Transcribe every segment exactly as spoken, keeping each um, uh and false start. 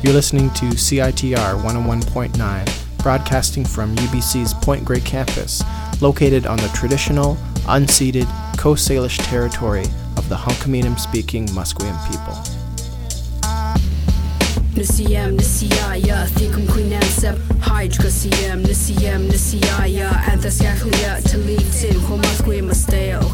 You're listening to C I T R one oh one point nine, broadcasting from U B C's Point Grey campus, located on the traditional, unceded Coast Salish territory of the Hunkaminam-speaking Musqueam people. Nisiyam nisiyaya thikum quinansep hydra siyam nisiyam nisiyaya anthascaclia talitin homasque masteo.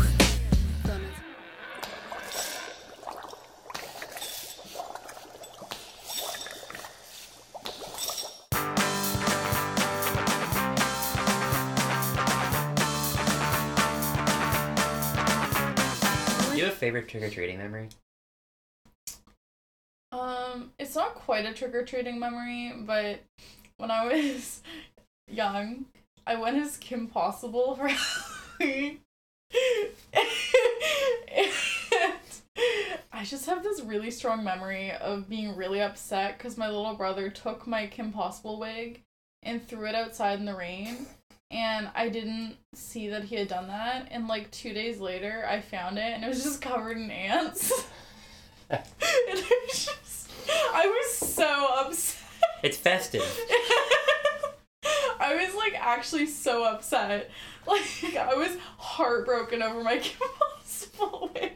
Do you have a favorite trick-or-treating memory? Um, it's not quite a trick-or-treating memory, but when I was young, I went as Kim Possible for Halloween. And I just have this really strong memory of being really upset because my little brother took my Kim Possible wig and threw it outside in the rain. And I didn't see that he had done that. And like two days later, I found it and it was just covered in ants. And it was just, I was so upset. It's festive. I was like actually so upset. Like I was heartbroken over my Kim Possible wig.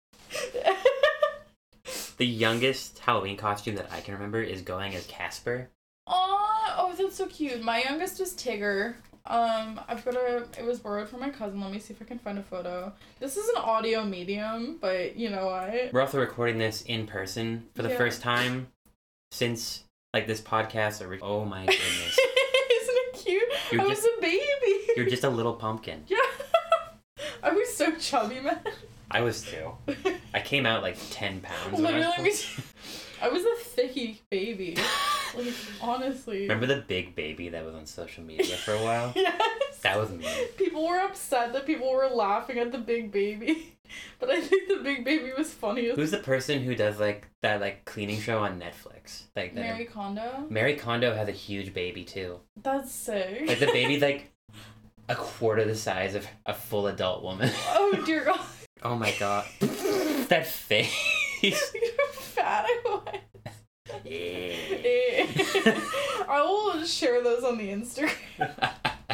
The youngest Halloween costume that I can remember is going as Casper. Aw, oh, that's so cute. My youngest was Tigger. Um, I've got a, it was borrowed from my cousin. Let me see if I can find a photo. This is an audio medium, but you know what? We're also recording this in person for the Yeah. first time since, like, this podcast. Or oh my goodness. Isn't it cute? You're I just- was a baby. You're just a little pumpkin. Yeah. I was so chubby, man. I was too. I came out like ten pounds. when I was Literally, me too. I was a thicky baby. Like, honestly. Remember the big baby that was on social media for a while? Yes. That was me. People were upset that people were laughing at the big baby. But I think the big baby was funny. Who's the person who does like that like cleaning show on Netflix? Like that Mary Kondo? Mary Kondo has a huge baby too. That's sick. Like the baby's like a quarter the size of a full adult woman. Oh dear God. Oh my god. That face. You're fat I was. Yeah. I will share those on the Instagram.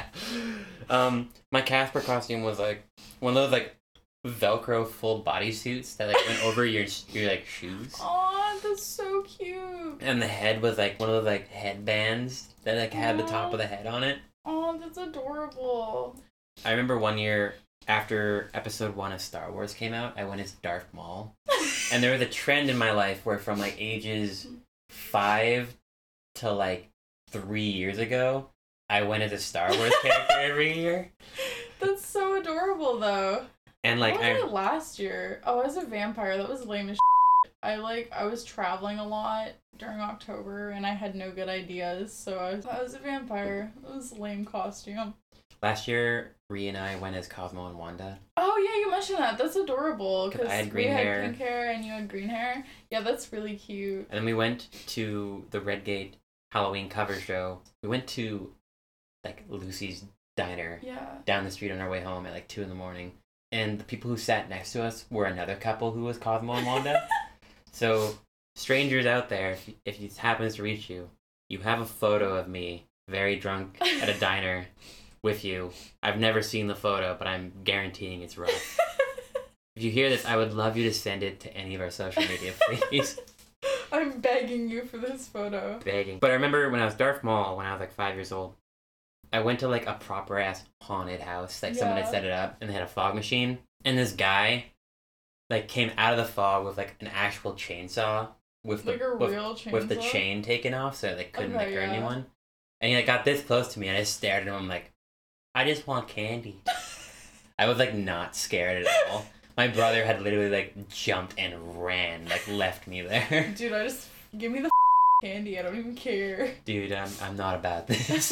um, my Casper costume was like one of those like Velcro full body suits that like went over your your like shoes. Aw, that's so cute. And the head was like one of those like headbands that like had the top of the head on it. Oh, that's adorable. I remember one year after episode one of Star Wars came out, I went as Darth Maul. And there was a trend in my life where from like ages five to like three years ago, I went as a Star Wars character every year. That's so adorable though. And like what I was I last year? Oh, I was a vampire. That was lame as shit. I like I was traveling a lot during October and I had no good ideas, so I was, I was a vampire. It was a lame costume. last year, Rhea and I went as Cosmo and Wanda. Oh yeah, you mentioned that. That's adorable. 'Cause I had we green had hair. pink hair and you had green hair. Yeah, that's really cute. And then we went to the Redgate Halloween cover show. We went to like Lucy's Diner Yeah. down the street on our way home at like two in the morning. And the people who sat next to us were another couple who was Cosmo and Wanda. So, strangers out there, if, if it happens to reach you, you have a photo of me very drunk at a diner with you. I've never seen the photo, but I'm guaranteeing it's rough. If you hear this, I would love you to send it to any of our social media, please. I'm begging you for this photo. Begging. But I remember when I was Darth Maul, when I was like five years old, I went to like a proper ass haunted house. Like someone had Yeah. set it up and they had a fog machine. And this guy like came out of the fog with like an actual chainsaw with Like the a with, real chainsaw? with the chain taken off so they couldn't Okay, like hurt yeah. anyone. And he like got this close to me and I just stared at him. I'm like, I just want candy. I was like not scared at all. My brother had literally like jumped and ran, like left me there. Dude, I just give me the candy. I don't even care. Dude, I'm I'm not about this.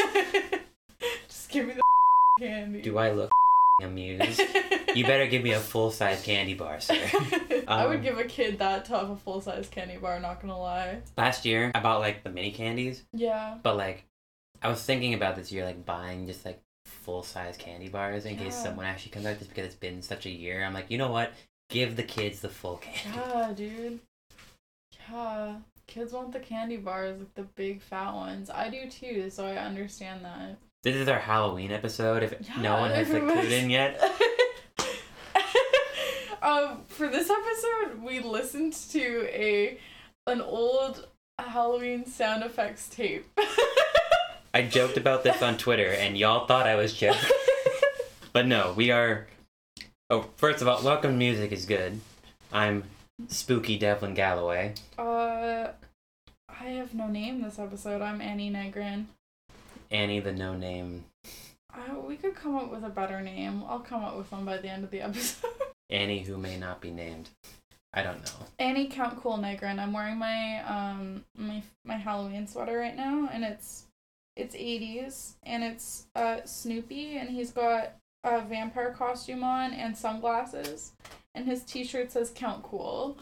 Just give me the candy. Do I look amused? You better give me a full-size candy bar, sir. I would Um, give a kid that tough a full size candy bar, not gonna lie. Last year, I bought like the mini candies, Yeah. but like, I was thinking about this year, like buying just like full-size candy bars in case Yeah. someone actually comes out, just because it's been such a year. I'm like, you know what? Give the kids the full candy. Yeah, dude. Yeah. kids want the candy bars, like the big fat ones. I do too, so I understand that. This is our Halloween episode. If Yeah, no one has like clued in yet, um, for this episode, we listened to a an old Halloween sound effects tape. I joked about this on Twitter, and y'all thought I was joking. But no, we are. Oh, first of all, welcome music is good. I'm Spooky Devlin Galloway. Uh, I have no name this episode. I'm Annie Negrin. Annie the No Name. Uh, we could come up with a better name. I'll come up with one by the end of the episode. Annie who may not be named. I don't know. Annie Count Cool Negrin. I'm wearing my um my my Halloween sweater right now, and it's it's eighties, and it's uh Snoopy, and he's got a vampire costume on and sunglasses, and his t-shirt says Count Cool.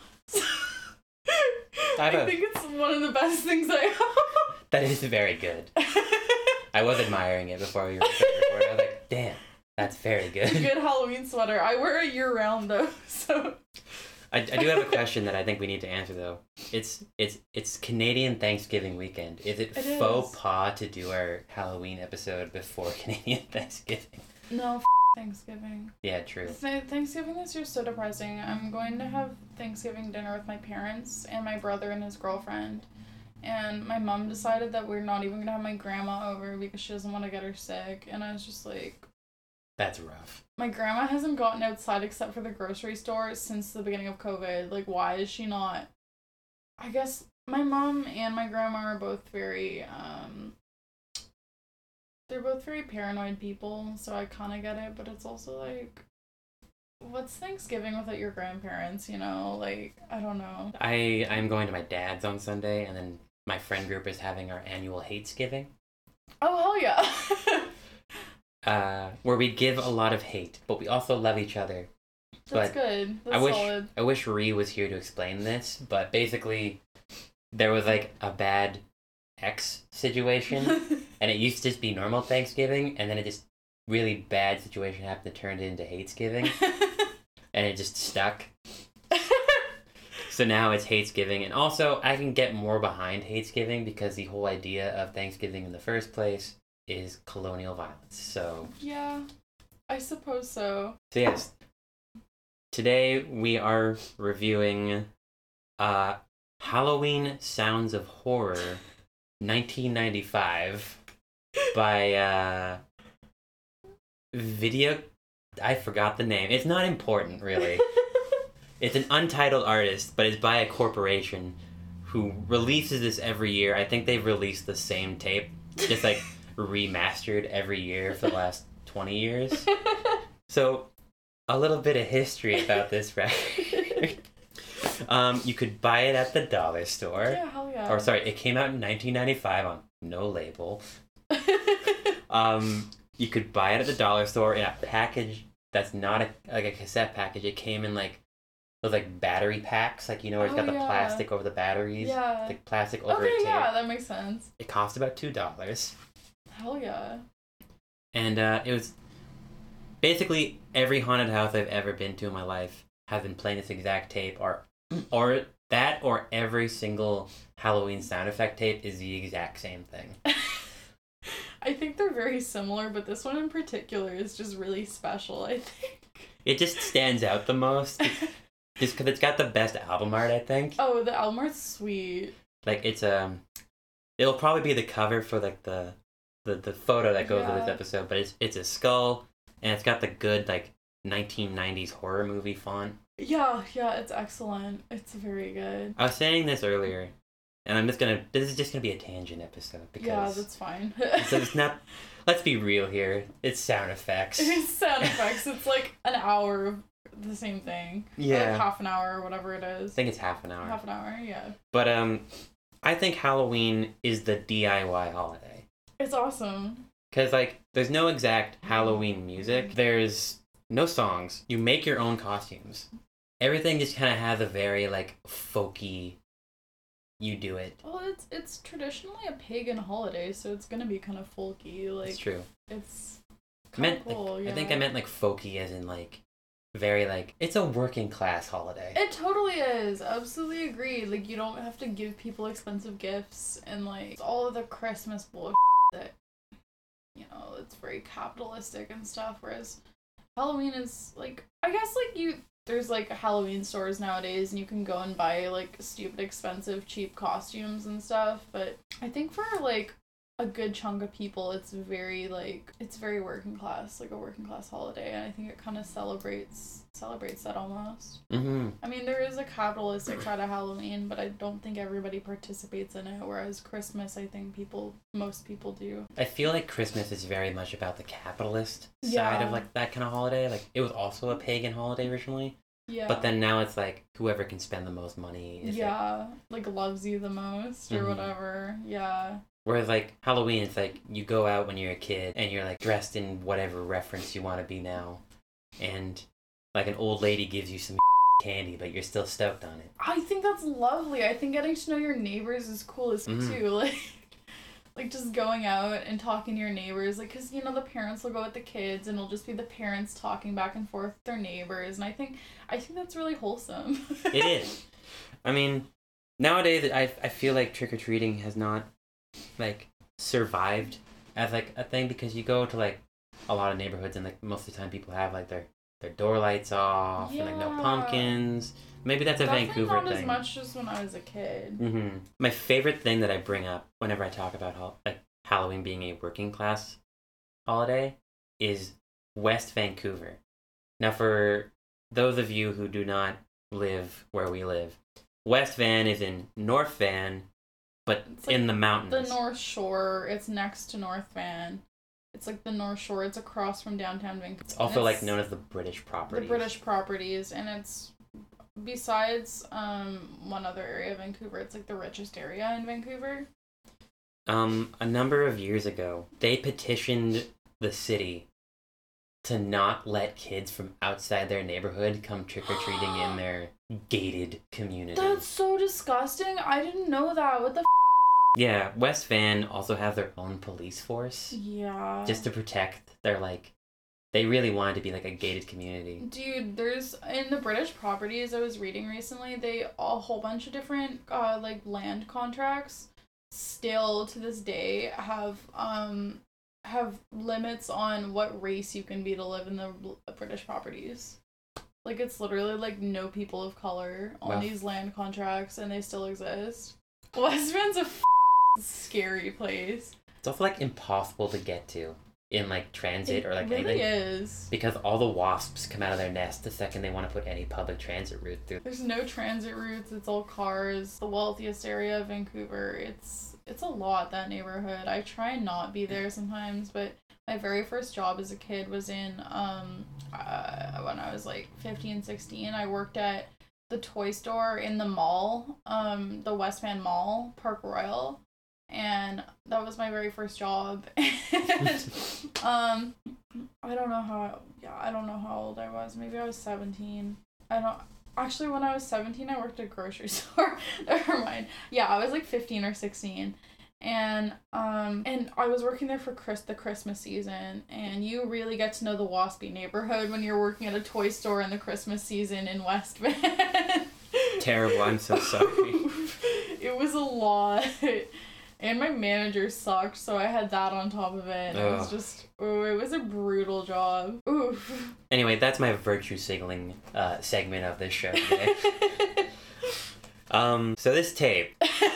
I a... think it's one of the best things I have. That is very good. I was admiring it before we were recording. I was like, damn, that's very good. It's a good Halloween sweater. I wear it year round though, so. I, I do have a question that I think we need to answer though. It's it's it's Canadian Thanksgiving weekend. Is it, It faux is. pas to do our Halloween episode before Canadian Thanksgiving? No, f- Thanksgiving. Yeah, true. Th- Thanksgiving this year is so depressing. I'm going to have Thanksgiving dinner with my parents and my brother and his girlfriend. And my mom decided that we're not even going to have my grandma over because she doesn't want to get her sick. And I was just like... That's rough. My grandma hasn't gotten outside except for the grocery store since the beginning of COVID. Like, why is she not? I guess my mom and my grandma are both very, um... They're both very paranoid people, so I kind of get it, but it's also like... What's Thanksgiving without your grandparents, you know? Like, I don't know. I I'm going to my dad's on Sunday, and then my friend group is having our annual Hatesgiving. Oh, hell yeah. Uh, where we give a lot of hate, but we also love each other. That's But good. That's I wish solid. I wish Ree was here to explain this, but basically, there was like a bad ex situation, and it used to just be normal Thanksgiving, and then it just really bad situation happened to turn it into Hatesgiving, and it just stuck. So now it's Hatesgiving, and also I can get more behind Hatesgiving because the whole idea of Thanksgiving in the first place is colonial violence. So Yeah, I suppose so. So yes, today we are reviewing uh, Halloween Sounds of Horror nineteen ninety-five by uh, Video... I forgot the name. It's not important, really. It's an untitled artist, but it's by a corporation who releases this every year. I think they've released the same tape, just like remastered every year for the last twenty years. So, a little bit of history about this record. um, you could buy it at the dollar store. Yeah, hell yeah. Or sorry, it came out in nineteen ninety-five on no label. um, you could buy it at the dollar store in a package that's not a, like a cassette package. It came in like those like battery packs, like, you know, where it's Oh, got the yeah. plastic over the batteries. Yeah. Like plastic over Okay, a tape. yeah, that makes sense. It cost about two dollars. Hell yeah. And uh, it was basically every haunted house I've ever been to in my life has been playing this exact tape, or or that, or every single Halloween sound effect tape is the exact same thing. I think they're very similar, but this one in particular is just really special, I think. It just stands out the most, just because it's got the best album art, I think. Oh, the album art's sweet. Like, it's um, it'll probably be the cover for like the the, the photo that goes with this Yeah. episode, but it's it's a skull, and it's got the good like nineteen nineties horror movie font. Yeah, yeah, it's excellent. It's very good. I was saying this earlier, and I'm just gonna. This is just gonna be a tangent episode because Yeah, that's fine. so it's not. Let's be real here. It's sound effects. It's sound effects. It's like an hour of the same thing. Or Yeah. like half an hour or whatever it I is. think it's half an hour. Half an hour, yeah. But um, I think Halloween is the D I Y holiday. It's awesome. Cause like, there's no exact Halloween music. There's no songs. You make your own costumes. Everything just kind of has a very like folky. You do it. Well, it's it's traditionally a pagan holiday, so it's gonna be kind of folky. Like It's true. it's I meant, kinda cool. like, yeah. I think I meant like folky as in like very like it's a working class holiday. It totally is. Absolutely agreed. Like, you don't have to give people expensive gifts and like all of the Christmas bullshit that, you know, it's very capitalistic and stuff. Whereas Halloween is like, I guess like you there's like Halloween stores nowadays and you can go and buy like stupid expensive cheap costumes and stuff. But I think for like a good chunk of people, it's very like it's very working class, like a working class holiday, and I think it kind of celebrates celebrates that almost. Mm-hmm. I mean, there is a capitalistic side of Halloween, but I don't think everybody participates in it. Whereas Christmas, I think people, most people do. I feel like Christmas is very much about the capitalist Yeah. side of like that kind of holiday. Like it was also a pagan holiday originally, Yeah. but then now it's like whoever can spend the most money. Is yeah, like loves you the most or Mhm. whatever. Yeah. Whereas, like, Halloween, it's like, you go out when you're a kid, and you're, like, dressed in whatever reference you want to be now. And, like, an old lady gives you some candy, but you're still stoked on it. I think that's lovely. I think getting to know your neighbors is cool as Mhm. too. Like, like just going out and talking to your neighbors. Like, because, you know, the parents will go with the kids, and it'll just be the parents talking back and forth with their neighbors. And I think, I think that's really wholesome. It is. I mean, nowadays, I, I feel like trick-or-treating has not, like, survived as, like, a thing, because you go to, like, a lot of neighborhoods, and, like, most of the time people have, like, their, their door lights off, and, like, no Yeah. pumpkins. Maybe that's a Definitely Vancouver not thing. as much as when I was a kid. Mm-hmm. My favorite thing that I bring up whenever I talk about hol- like Halloween being a working class holiday is West Vancouver. Now, for those of you who do not live where we live, West Van is in North Van, but It's like in the mountains. The North Shore, it's next to North Van. It's like the North Shore, it's across from downtown Vancouver. It's also like known as the British properties. The British properties, and it's besides um one other area of Vancouver, it's like the richest area in Vancouver. Um, a number of years ago, they petitioned the city to not let kids from outside their neighborhood come trick-or-treating in their gated community. That's so disgusting. I didn't know that. What the f- Yeah, West Van also has their own police force Yeah. just to protect their, like, they really wanted to be like a gated community. Dude, there's in the British properties I was reading recently, they a whole bunch of different uh like land contracts still to this day have um have limits on what race you can be to live in the British properties. Like, it's literally like no people of color on Wow. these land contracts, and they still exist. West Van's a f- scary place. It's also like impossible to get to in like transit It or like really anything. is. Because all the wasps come out of their nest the second they want to put any public transit route through. There's no transit routes, it's all cars. The wealthiest area of Vancouver. It's it's a lot, that neighborhood. I try and not be there sometimes, but my very first job as a kid was in um uh, when I was like fifteen, sixteen. I worked at the toy store in the mall, um the West Van Mall, Park Royal. And that was my very first job. And, um, I don't know how, yeah, I don't know how old I was. Maybe I was seventeen. I don't, actually, when I was seventeen, I worked at a grocery store. Never mind. Yeah, I was like fifteen or sixteen. And, um, and I was working there for Chris, the Christmas season. And you really get to know the waspy neighborhood when you're working at a toy store in the Christmas season in West Van. Terrible, I'm so sorry. It was a lot. And my manager sucked, so I had that on top of it. It was Ugh. just, oh, it was a brutal job. Oof. Anyway, that's my virtue signaling uh, segment of this show today. um, so this tape.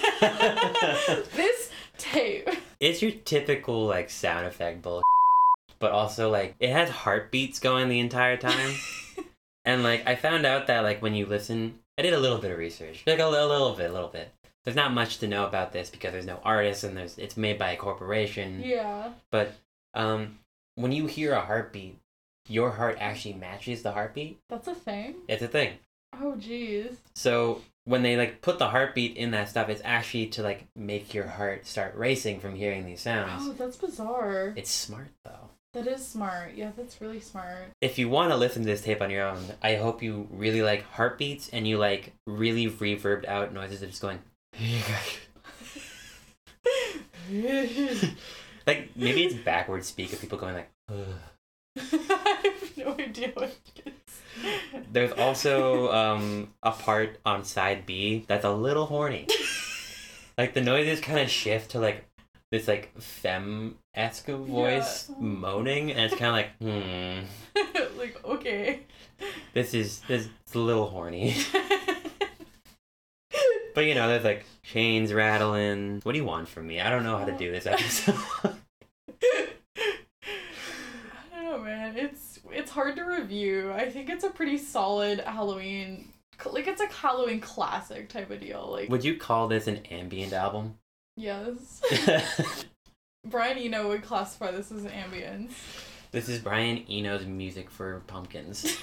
This tape. It's your typical, like, sound effect bull, but also, like, it has heartbeats going the entire time. And, like, I found out that, like, when you listen, I did a little bit of research. Like, a, a little bit, a little bit. There's not much to know about this because there's no artist and there's it's made by a corporation. Yeah. But um, when you hear a heartbeat, your heart actually matches the heartbeat. That's a thing? It's a thing. Oh, jeez. So when they like put the heartbeat in that stuff, it's actually to like make your heart start racing from hearing these sounds. Oh, that's bizarre. It's smart though. That is smart. Yeah, that's really smart. If you want to listen to this tape on your own, I hope you really like heartbeats and you like really reverbed out noises of just going. Like maybe it's backwards speak of people going like. Ugh. I have no idea what it is. There's also um, a part on side B that's a little horny. Like the noises kind of shift to like this like femme-esque voice yeah. moaning, and it's kind of like hmm. Like okay. This is this is a little horny. But you know, there's like chains rattling. What do you want from me? I don't know how to do this episode. I don't know, man. It's it's hard to review. I think it's a pretty solid Halloween, like it's a Halloween classic type of deal. Like, would you call this an ambient album? Yes. Brian Eno would classify this as ambience. This is Brian Eno's music for pumpkins.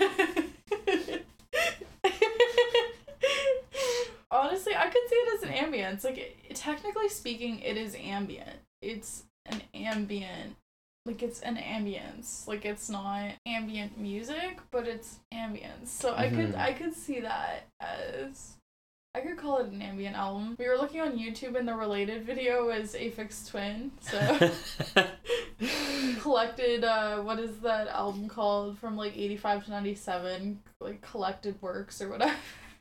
Honestly, I could see it as an ambience. Like, it, technically speaking, it is ambient. It's an ambient. Like, it's an ambience. Like, it's not ambient music, but it's ambience. So mm-hmm. I could I could see that as... I could call it an ambient album. We were looking on YouTube and the related video was Aphex Twin. So collected, uh, what is that album called from like eighty-five to ninety-seven? Like collected works or whatever.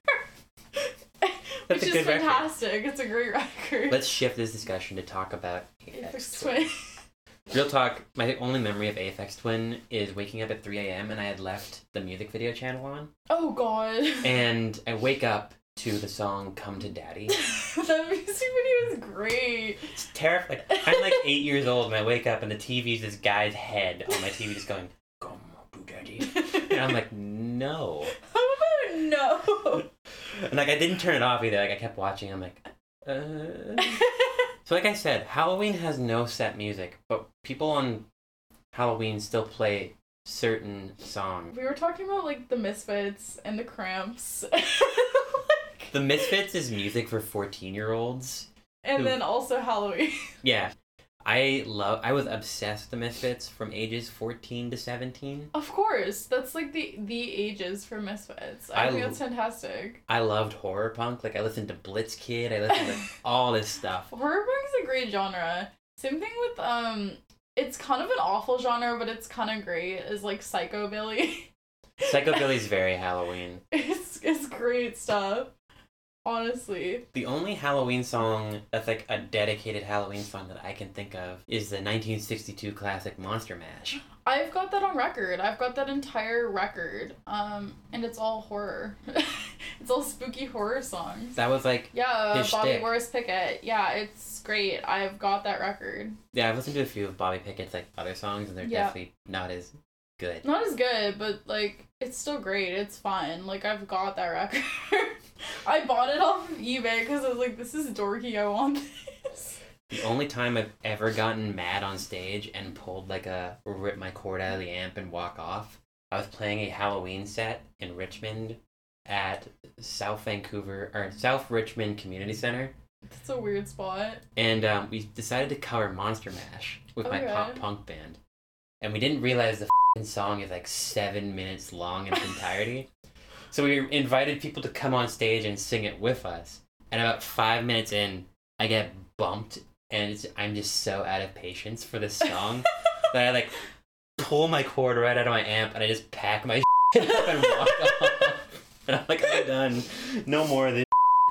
That's Which a is good fantastic. Record. It's a great record. Let's shift this discussion to talk about Aphex, Aphex Twin. Twin. Real talk, my only memory of Aphex Twin is waking up at three a.m. and I had left the music video channel on. Oh god. And I wake up to the song Come to Daddy. That music video is great. It's terrifying. I'm like eight years old and I wake up and the T V's this guy's head on my T V just going, Come to Daddy. And I'm like, no. How about no? And like I didn't turn it off either. Like I kept watching. I'm like, uh. So like I said, Halloween has no set music, but people on Halloween still play certain songs. We were talking about like the Misfits and the Cramps. The Misfits is music for fourteen-year-olds. And who, then also Halloween. Yeah. I love, I was obsessed with the Misfits from ages fourteen to seventeen. Of course. That's like the, the ages for Misfits. I, I think that's fantastic. I loved horror punk. Like I listened to Blitzkid. I listened to all this stuff. Horror punk is a great genre. Same thing with, um, it's kind of an awful genre, but it's kind of great, is like Psychobilly. Psychobilly's very Halloween. It's, it's great stuff. Honestly. The only Halloween song that's like a dedicated Halloween song that I can think of is the nineteen sixty-two classic Monster Mash. I've got that on record. I've got that entire record. Um, and it's all horror. It's all spooky horror songs. That was like yeah, his Bobby shtick. Boris Pickett. Yeah, it's great. I've got that record. Yeah, I've listened to a few of Bobby Pickett's like other songs, and they're yeah. definitely not as good. Not as good, but like it's still great. It's fun. Like I've got that record. I bought it off of eBay because I was like, this is dorky. I want this. The only time I've ever gotten mad on stage and pulled like a rip my cord out of the amp and walk off, I was playing a Halloween set in Richmond at South Vancouver or South Richmond Community Center. That's a weird spot. And um, we decided to cover Monster Mash with okay. my pop punk band. And we didn't realize the f***ing song is like seven minutes long in its entirety. So we invited people to come on stage and sing it with us. And about five minutes in, I get bumped, and it's, I'm just so out of patience for this song that I like pull my cord right out of my amp and I just pack my shit up and walk off. And I'm like, I'm done. No more of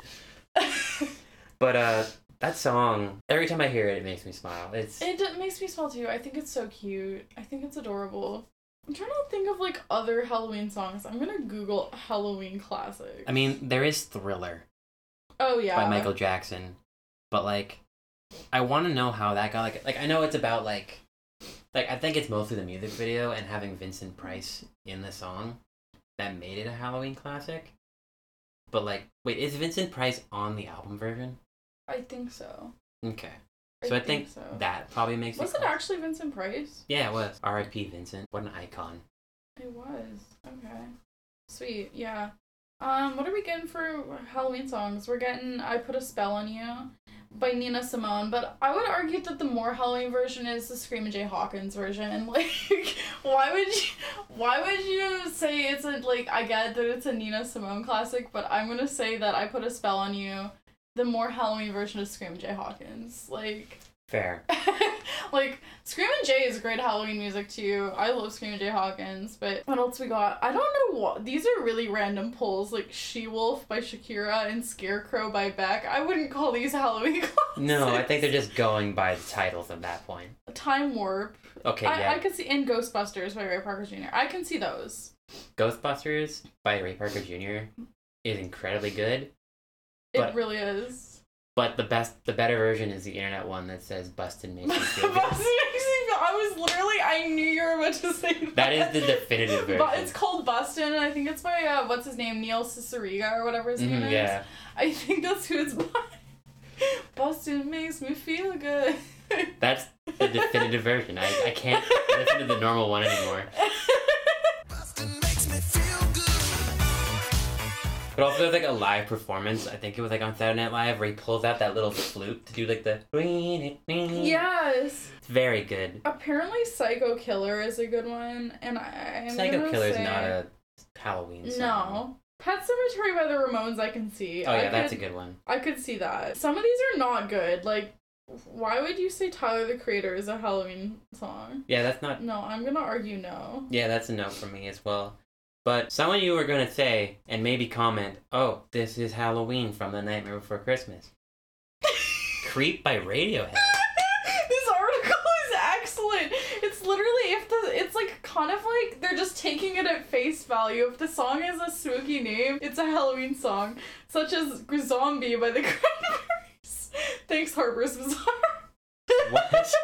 this. But uh, that song, every time I hear it, it makes me smile. It's It d- makes me smile too. I think it's so cute. I think it's adorable. I'm trying to think of like other Halloween songs. I'm gonna Google Halloween classics. I mean, there is Thriller. Oh yeah. By Michael Jackson. But like, I want to know how that got like like I know it's about like like I think it's mostly the music video and having Vincent Price in the song that made it a Halloween classic. But like, wait, is Vincent Price on the album version? I think so. Okay. So I, I think, think so. that probably makes Was it it classic. actually Vincent Price? Yeah, it was. R I P Vincent. What an icon. It was. Okay. Sweet. Yeah. Um, what are we getting for Halloween songs? We're getting I Put a Spell on You by Nina Simone, but I would argue that the more Halloween version is the Screamin' Jay Hawkins version. Like, why would you why would you say it's a, like, I get that it's a Nina Simone classic, but I'm gonna say that I Put a Spell on You, the more Halloween version of Screamin' Jay Hawkins. Like, Fair. Like, Screamin' Jay is great Halloween music too. I love Screamin' Jay Hawkins, but what else we got? I don't know what. These are really random pulls, like She-Wolf by Shakira and Scarecrow by Beck. I wouldn't call these Halloween classics. No, I think they're just going by the titles at that point. Time Warp. Okay, I, yeah. I could see, and Ghostbusters by Ray Parker Junior I can see those. Ghostbusters by Ray Parker Junior is incredibly good. But, It really is. But the best, the better version is the internet one that says "Bustin' makes me feel good." Bustin' makes me feel. I was literally. I knew you were about to say that. That is the definitive version. But it's called Bustin', and I think it's by uh, what's his name, Neil Cicierega or whatever his name Mhm, is. yeah. I think that's who it's by. Bustin' makes me feel good. That's the definitive version. I, I can't listen to the normal one anymore. But also there's like a live performance. I think it was like on Saturday Night Live where he pulls out that little flute to do like the. Yes. It's very good. Apparently, Psycho Killer is a good one, and I. I'm Psycho gonna Killer is say... not a Halloween song. No. Pet Cemetery by the Ramones, I can see. Oh yeah, I that's could, a good one. I could see that. Some of these are not good. Like, why would you say Tyler the Creator is a Halloween song? Yeah, that's not. No, I'm gonna argue no. Yeah, that's a no for me as well. But some of you are going to say, and maybe comment, oh, this is Halloween from The Nightmare Before Christmas. Creep by Radiohead. This article is excellent. It's literally, if the, it's like kind of like they're just taking it at face value. If the song has a spooky name, it's a Halloween song, such as Zombie by the Cranberries. Thanks, Harper's Bazaar. What?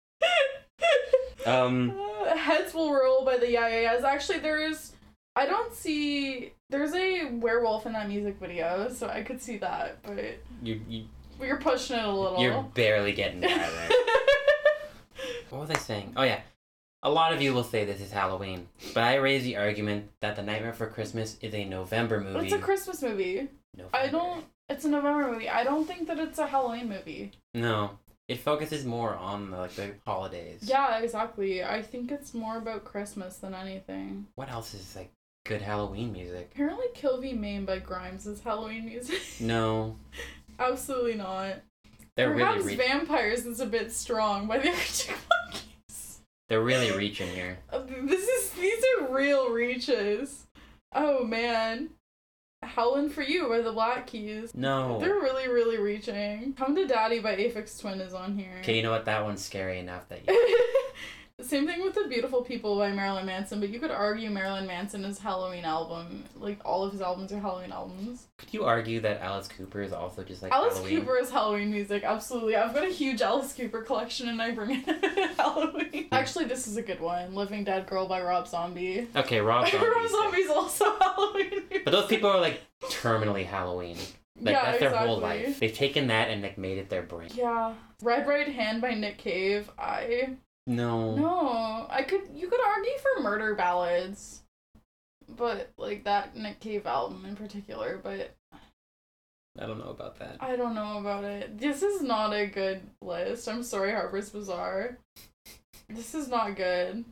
um, uh, Heads Will Roll by the Yeah Yeah Yeahs. Actually, there is. I don't see. There's a werewolf in that music video, so I could see that, but you you you're pushing it a little. you're barely getting by there. What was I saying? Oh yeah, a lot of you will say this is Halloween, but I raise the argument that The Nightmare Before Christmas is a November movie. It's a Christmas movie. November. I don't. It's a November movie. I don't think that it's a Halloween movie. No, it focuses more on the, like the holidays. Yeah, exactly. I think it's more about Christmas than anything. What else is like good Halloween music? Apparently, Kill V Maine by Grimes is Halloween music. No. Absolutely not. They're Perhaps really re- Vampires is a bit strong by the Arctic Monkeys. They're really reaching here. Uh, This is these are real reaches. Oh man. Howlin' For You by the Black Keys. No. They're really, really reaching. Come to Daddy by Aphex Twin is on here. Okay, you know what? That one's scary enough that you... Same thing with The Beautiful People by Marilyn Manson, but you could argue Marilyn Manson is Halloween album. Like, all of his albums are Halloween albums. Could you argue that Alice Cooper is also just like Alice Halloween? Cooper is Halloween music, absolutely. I've got a huge Alice Cooper collection and I bring it Halloween. Actually, this is a good one. Living Dead Girl by Rob Zombie. Okay, Rob Zombie. Rob Zombie's also Halloween music. But those people are like terminally Halloween. Like Yeah, that's their whole exactly. life. They've taken that and like made it their brain. Yeah. Red Right Hand by Nick Cave. I... No. No, I could. You could argue for Murder Ballads, but like that Nick Cave album in particular. But I don't know about that. I don't know about it. This is not a good list. I'm sorry, Harper's Bazaar. This is not good.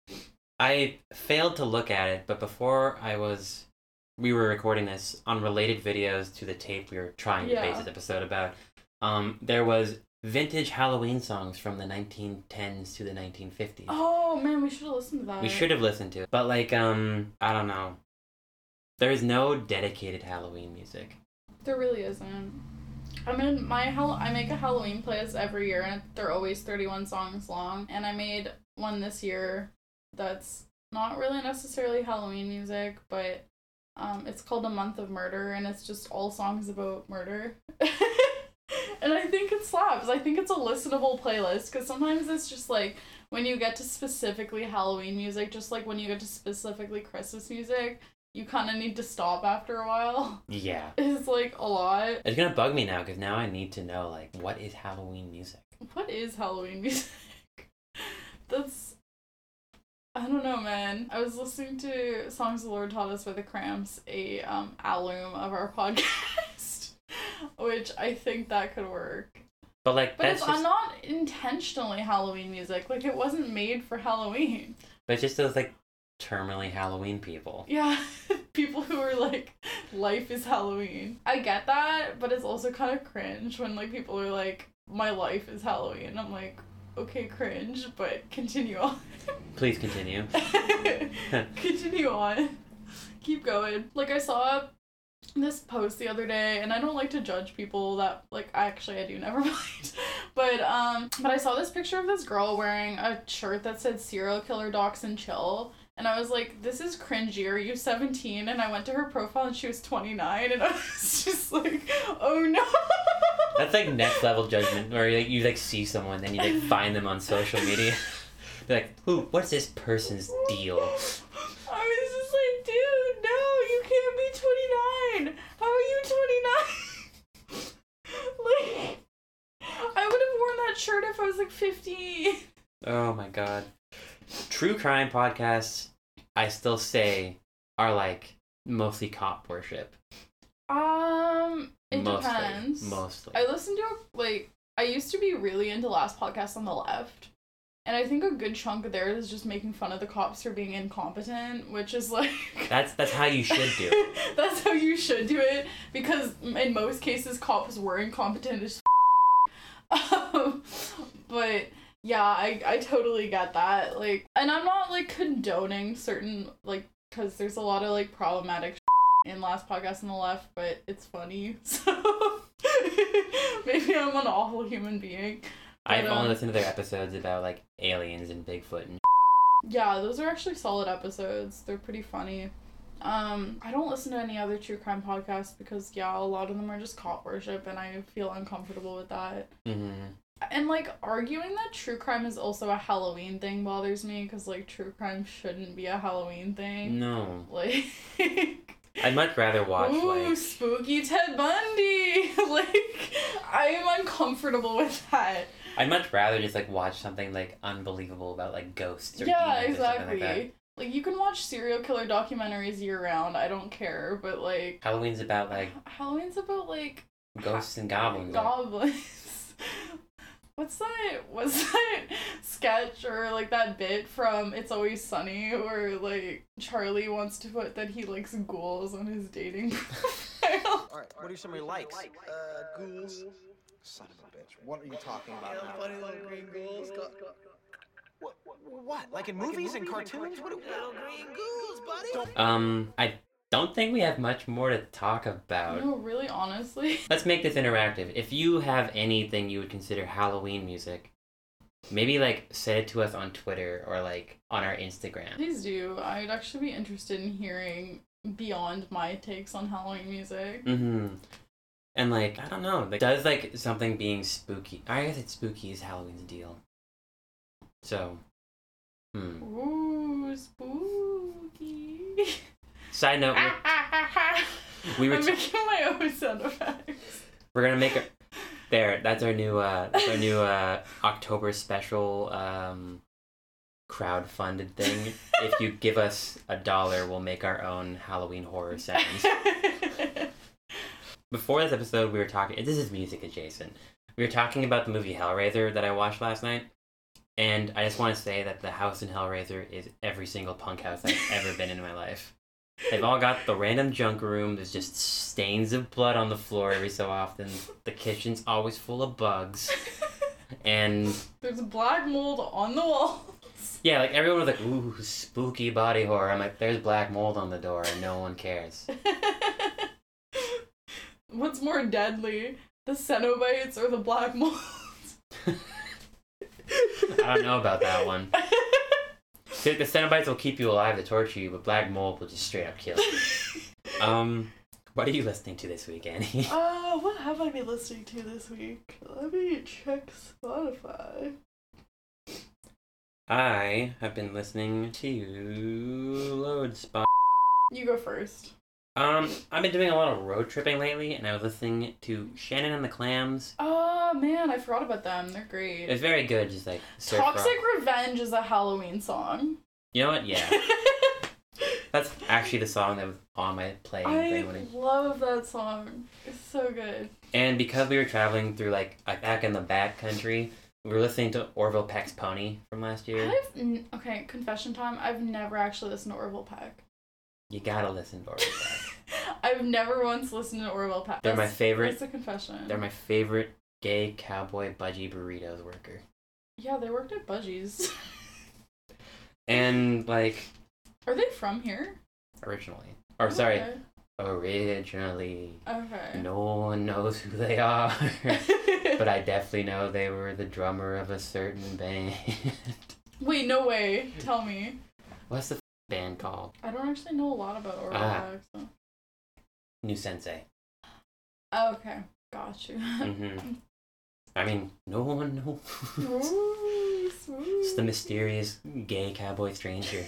I failed to look at it, but before I was, we were recording this on related videos to the tape we were trying to Yeah. base this episode about. Um, there was vintage Halloween songs from the nineteen tens to the nineteen fifties. Oh man, we should have listened to that. We should have listened to it. But like, um, I don't know. There's no dedicated Halloween music. There really isn't. I mean, my Hall- I make a Halloween playlist every year, and they're always thirty-one songs long. And I made one this year that's not really necessarily Halloween music, but um, it's called A Month of Murder, and it's just all songs about murder. And I think it slaps. I think it's a listenable playlist, because sometimes it's just like when you get to specifically Halloween music, just like when you get to specifically Christmas music, you kind of need to stop after a while. Yeah. It's like a lot. It's gonna bug me now because now I need to know like what is Halloween music. What is Halloween music? That's... I don't know, man. I was listening to Songs the Lord Taught Us by the Cramps, a um alum of our podcast, which I think that could work. But like But that's it's just, not intentionally Halloween music. Like, it wasn't made for Halloween. but it's just those like terminally Halloween people. Yeah. people who are like, life is Halloween. I get that, but it's also kind of cringe when like people are like, my life is Halloween. I'm like, okay, cringe, but continue on. Please continue. Continue on. Keep going. Like, I saw this post the other day, and I don't like to judge people that, like, actually I do, never mind. But, um, but I saw this picture of this girl wearing a shirt that said serial killer docs and chill, and I was like, this is cringy. Are you seventeen? And I went to her profile and she was twenty-nine, and I was just like, oh no. That's like next level judgment, where you like, you like see someone, then you like find them on social media. They're like, who, what's this person's deal? I was just like, dude, no, you can't be twenty-nine. How are you twenty-nine? Like, I would have worn that shirt if I was like fifteen. Oh my god. True crime podcasts, I still say, are like mostly cop worship. Um, it mostly, depends. Mostly. I listened to, like, I used to be really into Last Podcast on the Left. And I think a good chunk of theirs is just making fun of the cops for being incompetent, which is like... That's that's how you should do it. That's how you should do it, because in most cases, cops were incompetent as f***. Um, but, yeah, I, I totally get that. Like, and I'm not, like, condoning certain, like, because there's a lot of, like, problematic in Last Podcast on the Left, but it's funny, so maybe I'm an awful human being. But, I've um, only listened to their episodes about like aliens and Bigfoot and yeah, those are actually solid episodes. They're pretty funny. Um, I don't listen to any other true crime podcasts because, yeah, a lot of them are just cop worship, and I feel uncomfortable with that. mm-hmm. And, like, arguing that true crime is also a Halloween thing bothers me, because, like, true crime shouldn't be a Halloween thing. No. Like... I'd much rather watch Ooh, like spooky Ted Bundy! Like, I am uncomfortable with that. I'd much rather just like watch something like unbelievable about like ghosts or Yeah, demons or something exactly. like that. Like, you can watch serial killer documentaries year round, I don't care, but like... Halloween's about like Halloween's about, like... ghosts and goblins. Goblins. What's that? What's that sketch or like that bit from It's Always Sunny where like Charlie wants to put that he likes ghouls on his dating profile? Alright, what are some of your likes? Uh, ghouls. Son of a bitch. What are you talking about now? Funny little green ghouls. What? What? Like in movies and cartoons? What? Little green ghouls, buddy. Um, I don't think we have much more to talk about. No, really, honestly. Let's make this interactive. If you have anything you would consider Halloween music, maybe like send it to us on Twitter or like on our Instagram. Please do. I'd actually be interested in hearing beyond my takes on Halloween music. Mm-hmm. And like, I don't know, like, does like something being spooky, I guess it's spooky is Halloween's deal. So, hmm. Ooh, spooky. Side note, we're, we were I'm t- making my own sound effects. we're gonna make a, there, that's our new, uh, that's our new, uh, October special, um, crowd-funded thing. If you give us a dollar, we'll make our own Halloween horror sounds. Before this episode, we were talking, this is music adjacent, we were talking about the movie Hellraiser that I watched last night, and I just want to say that the house in Hellraiser is every single punk house I've ever been in my life. They've all got the random junk room, there's just stains of blood on the floor every so often, the kitchen's always full of bugs, and... There's black mold on the walls. Yeah, like everyone was like, ooh, spooky body horror. I'm like, there's black mold on the door and no one cares. What's more deadly, the Cenobites or the black mold? I don't know about that one. See, the Cenobites will keep you alive to torture you, but black mold will just straight up kill you. Um, what are you listening to this week, Annie? Uh, what have I been listening to this week? Let me check Spotify. I have been listening to Load Spot. You go first. Um, I've been doing a lot of road tripping lately, and I was listening to Shannon and the Clams. Oh, man, I forgot about them. They're great. It's very good, just like surf Toxic rock. Revenge is a Halloween song. You know what? Yeah. That's actually the song that was on my playing I thing when I... love that song. It's so good. And because we were traveling through, like, uh, back in the back country, we were listening to Orville Peck's Pony from last year. I've... N- okay, confession time. I've never actually listened to Orville Peck. You gotta listen to Orville Peck. I've never once listened to Orville Peck. They're my That's- favorite. That's a confession. They're my favorite gay cowboy budgie burritos worker. Yeah, they worked at Budgies. And, like, Are they from here? originally. Or, sorry, Okay. originally. Okay. No one knows who they are. But I definitely know they were the drummer of a certain band. Wait, no way. Tell me. What's the f- band called? I don't actually know a lot about Orville Ah. Peck, so. New Sensei. Oh, okay. Got you. Mm-hmm. I mean, no one knows. Ooh, It's sweet. the mysterious gay cowboy stranger.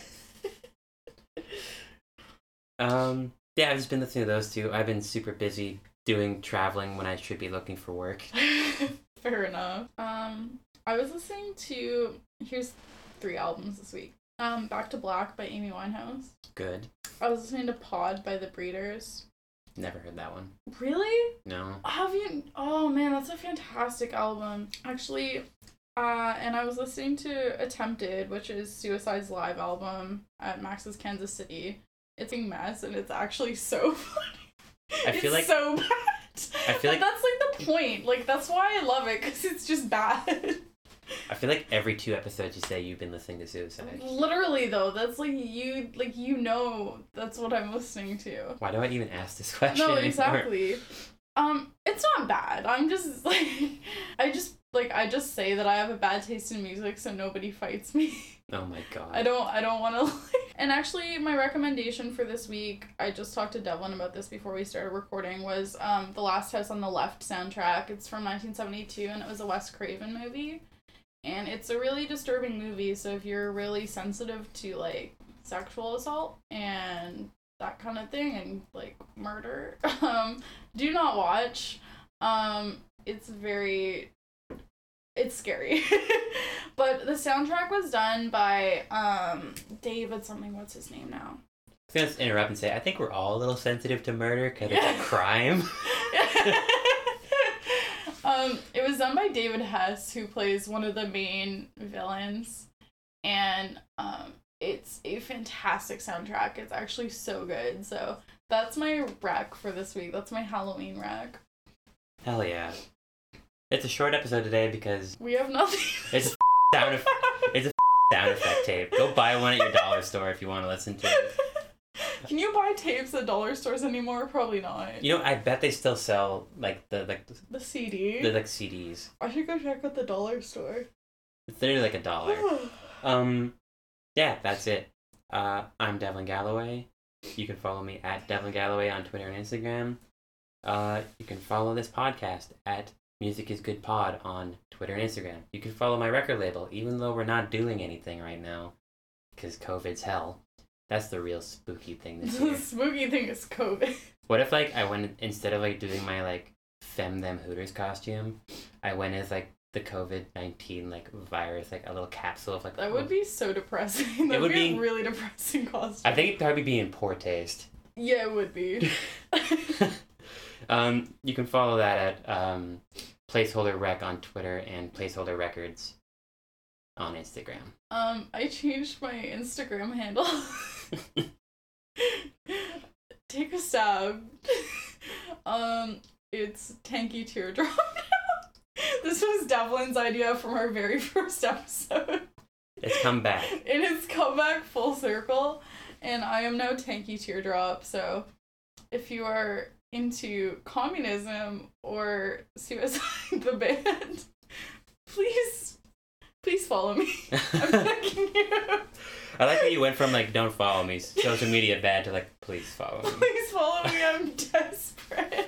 Um, yeah, I've just been listening to those two. I've been super busy doing traveling when I should be looking for work. Fair enough. Um, I was listening to, here's three albums this week. Um, Back to Black by Amy Winehouse. Good. I was listening to Pod by The Breeders. Never heard that one. Really? No. Have you? Oh man, that's a fantastic album. Actually, uh, and I was listening to Attempted, which is Suicide's live album at Max's Kansas City. It's a mess, and it's actually so funny. I feel it's like- so bad. I feel But like- that's like the point. Like that's why I love it, because it's just bad. I feel like every two episodes you say you've been listening to Suicide. Literally though, that's like you like you know that's what I'm listening to. Why do I even ask this question No, anymore? exactly. Um, it's not bad. I'm just like I just like I just say that I have a bad taste in music so nobody fights me. Oh my god. I don't I don't want to like And actually my recommendation for this week, I just talked to Devlin about this before we started recording, was um The Last House on the Left soundtrack. It's from nineteen seventy-two and it was a Wes Craven movie. And it's a really disturbing movie, so if you're really sensitive to, like, sexual assault and that kind of thing, and, like, murder, um, do not watch. Um, it's very... It's scary. But the soundtrack was done by, um, David something, what's his name now? I was gonna interrupt and say, I think we're all a little sensitive to murder because it's a crime. Um, it was done by David Hess, who plays one of the main villains, and um, it's a fantastic soundtrack. It's actually so good. So that's my rec for this week. That's my Halloween rec. Hell yeah. It's a short episode today because We have nothing. it's a sound eff- it's a sound effect tape. Go buy one at your dollar store if you want to listen to it. Can you buy tapes at dollar stores anymore? Probably not. You know, I bet they still sell like the like The C D. the like C Ds. I should go check out the dollar store. It's literally like a dollar. Um, yeah, that's it. Uh, I'm Devlin Galloway. You can follow me at Devlin Galloway on Twitter and Instagram. Uh, you can follow this podcast at Music Is Good Pod on Twitter and Instagram. You can follow my record label, even though we're not doing anything right now, because COVID's hell. That's the real spooky thing this The year. spooky thing is COVID. What if, like, I went, instead of, like, doing my, like, Femme Them Hooters costume, I went as, like, the COVID nineteen, like, virus, like, a little capsule of, like... That would be so depressing. That would would be be- a really depressing costume. I think it'd probably be in poor taste. Yeah, it would be. um, you can follow that at um, Placeholder Rec on Twitter and Placeholder Records on Instagram. Um, I changed my Instagram handle. Take a stab. um, it's Tanky Teardrop now. This was Devlin's idea from our very first episode. It's come back. It has come back full circle, and I am now Tanky Teardrop, so if you are into communism or Suicide the band, please, please follow me. I'm begging you. I like how you went from, like, don't follow me, social media bad, to, like, please follow me. Please follow me, I'm desperate.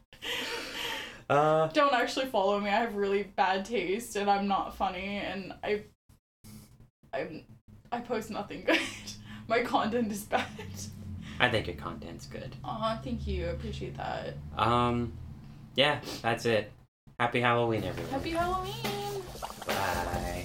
Uh, Don't actually follow me, I have really bad taste, and I'm not funny, and I... I'm... I post nothing good. My content is bad. I think your content's good. Aw, thank you, I appreciate that. Um, yeah, that's it. Happy Halloween, everyone. Happy Halloween! Bye.